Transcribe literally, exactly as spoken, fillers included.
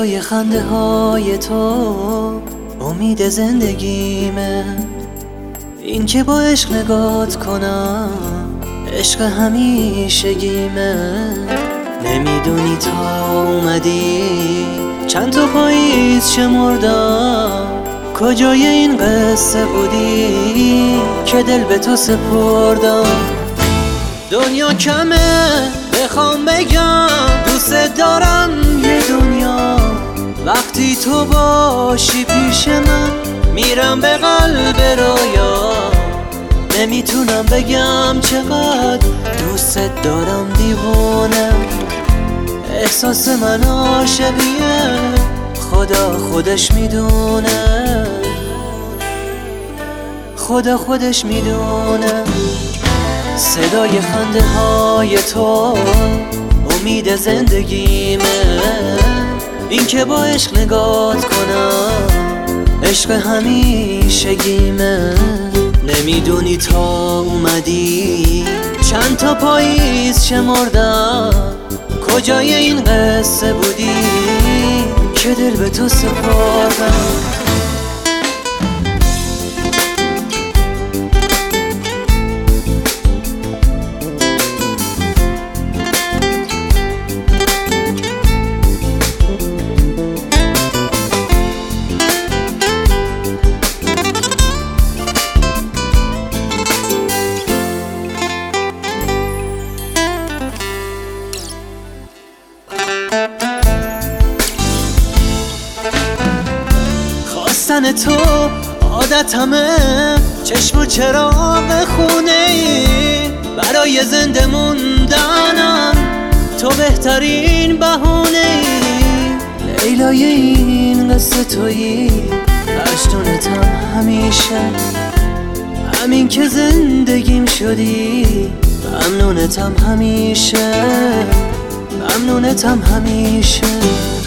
صدای خنده های تو امید زندگیمه. این که با عشق نگات کنم عشق همیشگیمه. نمیدونی تا اومدی چند تا پاییز شمردم، کجای این قصه بودی که دل به تو سپردم. دنیا کمه بخوام بگم دوست دارم یه دنیا، وقتی تو باشی پیش من میرم به قلب رویا. نمیتونم بگم چقدر دوست دارم دیوانه، احساس من عاشقیه خدا خودش میدونه، خدا خودش میدونه. صدای خنده های تو امید زندگیمه. این که با عشق نگات کنم عشق همیشگیمه. نمیدونی تا اومدی چند تا پاییز شمردم، کجای این قصه بودی که دل به تو سپردم. خواستن تو عادتمه، چشم و چراغ خونه ای برای زنده موندنم، تو بهترین بهونه ای. لیلای این قصه تویی مجنونتم همیشه، همین که زندگیم شدی ممنونتم همیشه، ممنونتم همیشه.